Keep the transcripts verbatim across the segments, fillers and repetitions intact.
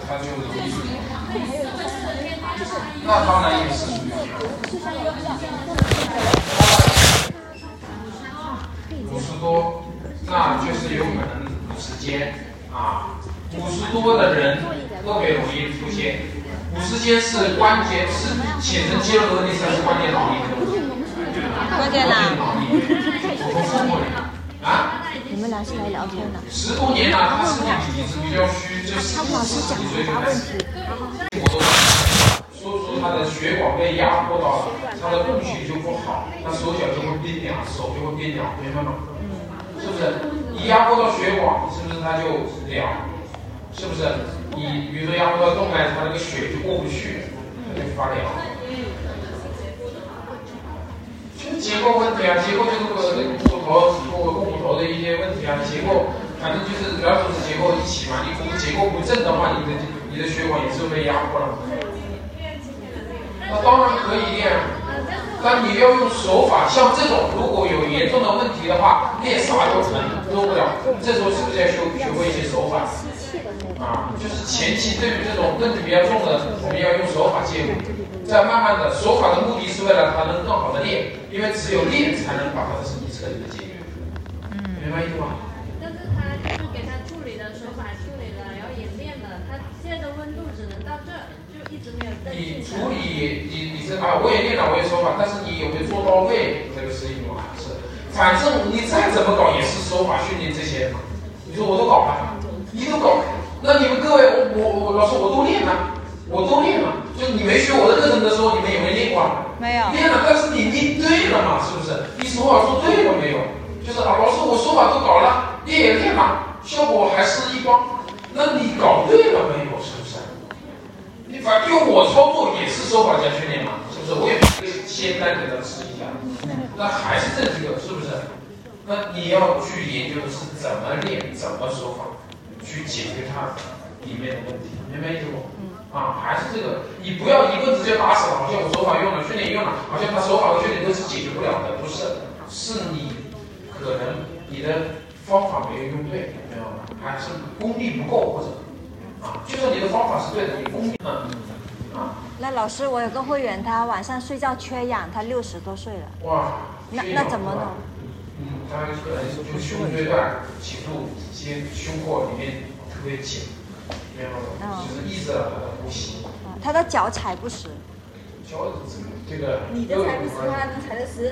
他就容易。那当然也是属于五十多，那就是有可能五十肩啊。五十多的人特别容易出现。五十肩是关节，是浅层肌肉的问题，还是关节脑力的问题？ 关节脑力。我说过了啊。 你们俩是来聊天的。 十多年了，他身体体质比较虚，就四十几岁就开始。所以说他的血管被压迫到了，他的供血就不好，他手脚就会冰凉，手就会冰凉，明白吗？是不是？一压迫到血管，是不是他就凉？是不是？你比如说压迫到动脉，它那个血就过不去，它就发凉。就是结构问题啊，结构就是骨头、骨骨头的一些问题啊，结构反正就是两种是结构一起嘛。你骨结构不正的话，你的你的血管也是被压迫了。那当然可以练，但你要用手法，像这种如果有严重的问题的话，练啥都疼，做不了。这时候是不是要学学会一些手法？啊，就是前期对于这种问题比较重的，我们要用手法介入，再慢慢的，手法的目的是为了他能更好的练，因为只有练才能把他的身体彻底的解决。嗯，明白意思吗？ 但是他就是给他处理的手法处理了，然后也练了，他现在的温度只能到这，就一直没有增进。 你处理你你是啊，我也练了，我也手法，但是你有没有做到位，这个是一码事。反正你再怎么搞也是手法训练这些嘛。你说我都搞了，你都搞。那你们各位，我我我老师我都练了，我都练了。就你没学我的课程的时候，你们有没有练过？ 没有。 练了，但是你练对了嘛？是不是？你手法做对了没有？就是啊，老师我手法都搞了，练也练了，效果还是一般。那你搞对了没有？是不是？你反正用我操作也是手法加训练嘛？是不是？我也可以先单给他试一下，那还是这几个，是不是？那你要去研究的是怎么练，怎么手法。去解决它里面的问题，明白意思不？啊，还是这个，你不要一棍子就打死了，好像我手法用了，训练用了，好像他手法和训练都是解决不了的，不是，是你可能你的方法没有用对，明白吗？还是功力不够，或者啊，就算你的方法是对的，你功力嗯啊。 那老师，我有个会员，他晚上睡觉缺氧，他六十多岁了。 哇， 那那怎么弄？ 嗯，他可能就胸椎段颈部肩胸廓里面特别紧，明白吗？就是抑制了他的呼吸。 啊，他的脚踩不实。 脚这个。 你的踩不实，他能踩得实。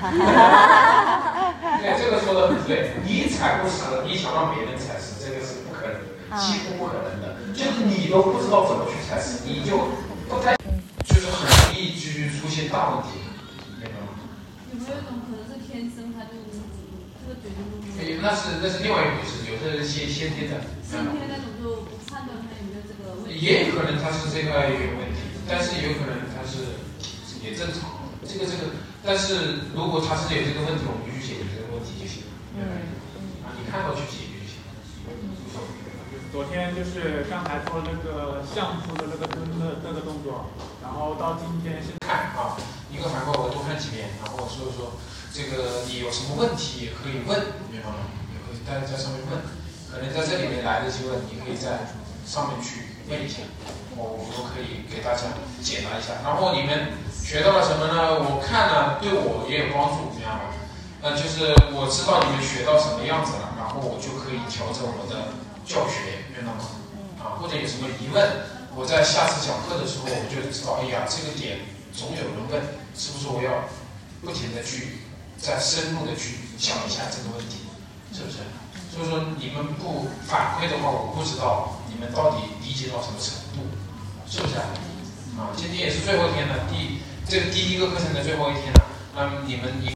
对，这个说的很对。你踩不实，你想让别人踩实，这个是不可能，几乎不可能的。就是你都不知道怎么去踩实，你就不太，就是很容易去出现大问题，明白吗？ 有没有一种可能是天生他就？ 哎，那是那是另外一回事，有的先先天的。 先天那种就不判断他有没有这个问题。 也有可能他是这个有问题，但是有可能他是也正常。这个这个，但是如果他是有这个问题，我们就去解决这个问题就行了。嗯。啊，你看到去解决就行了。 昨天就是刚才做那个相扑的那个蹲的那个动作，然后到今天是看啊，一个反馈我多看几遍，然后所以说。这个你有什么问题也可以问，明白吗？也可以大家在上面问，可能在这里面来得及问，你可以在上面去问一下，我我都可以给大家解答一下。然后你们学到了什么呢？我看了对我也有帮助，明白吗？呃，就是我知道你们学到什么样子了，然后我就可以调整我的教学，明白吗？啊，或者有什么疑问，我在下次讲课的时候，我就知道，哎呀，这个点总有人问，是不是我要不停的去。再深入的去想一下这个问题，是不是？所以说你们不反馈的话，我不知道你们到底理解到什么程度，是不是？啊，今天也是最后一天了，第这个第一个课程的最后一天了，那么你们一。